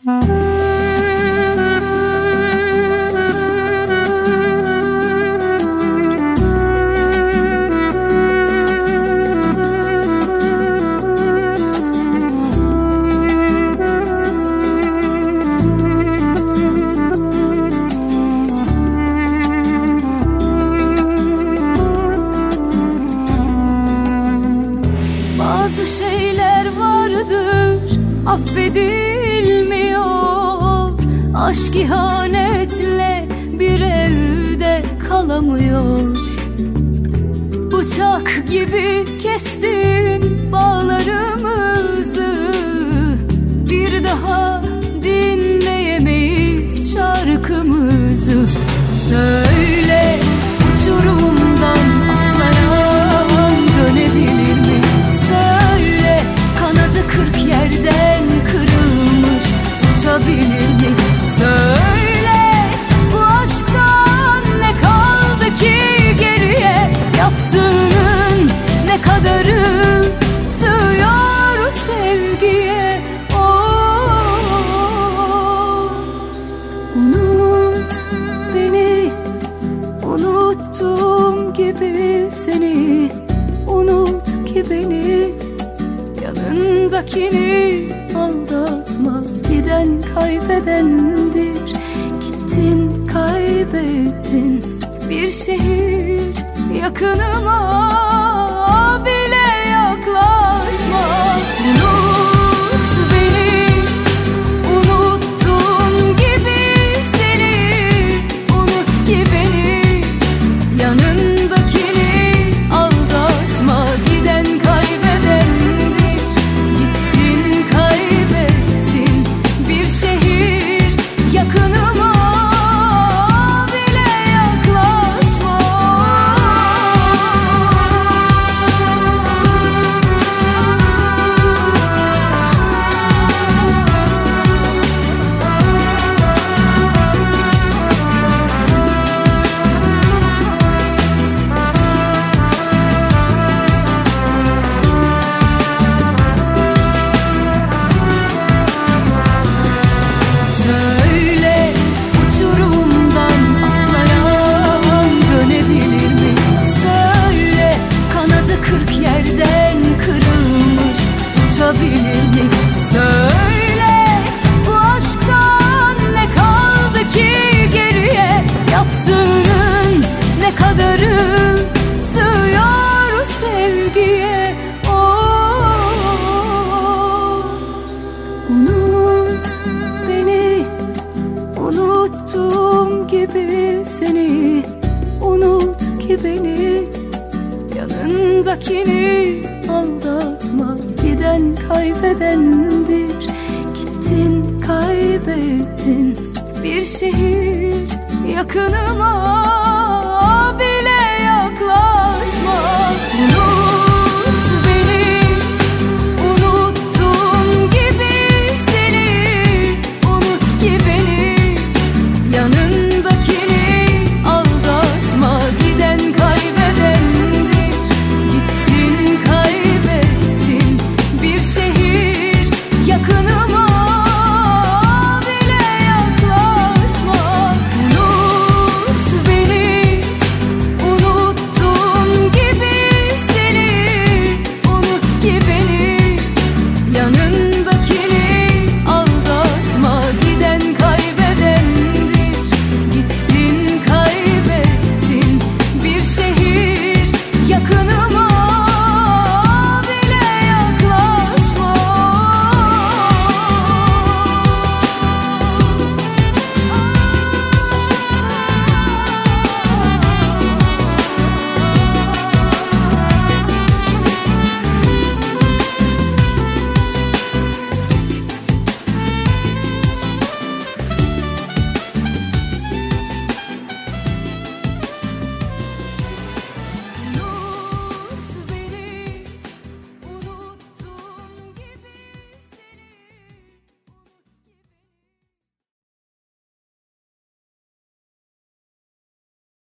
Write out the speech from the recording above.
Bazı şeyler vardır, affedilmiyor. Aşk ihanetle bir evde kalamıyor. Bıçak gibi kestin bağlarımızı, bir daha dinleyemeyiz şarkımızı. Söyle, uçurumdan atlayan dönebilir mi? Söyle, kanadı 40 yerden kırılmış uçabilir mi? Söyle, bu aşktan ne kaldı ki geriye? Yaptığının ne kadarı sığıyor sevgiye? Unut beni, unuttuğum gibi seni. Unut ki beni, yanındakini aldatma. Giden kaybedendir, gittin kaybettin. Bir şehir yakınıma bile yaklaşma. Unut beni, unuttuğum gibi seni. Unut ki beni, yanındakini aldatma. Giden kaybedendir, gittin kaybettin. Bir şehir yakınıma bile yaklaşma. Söyle, uçurumdan atlayan dönebilir mi? Söyle, kanadı 40 yerden kırılmış uçabilir mi? Söyle, bu aşktan ne kaldı ki geriye? Yaptığının ne kadarı sığıyor sevgiye? Unut beni, unuttuğum gibi seni. Unut ki beni, yanındakini aldatma. Giden kaybedendir, gittin kaybettin. Bir şehir yakınıma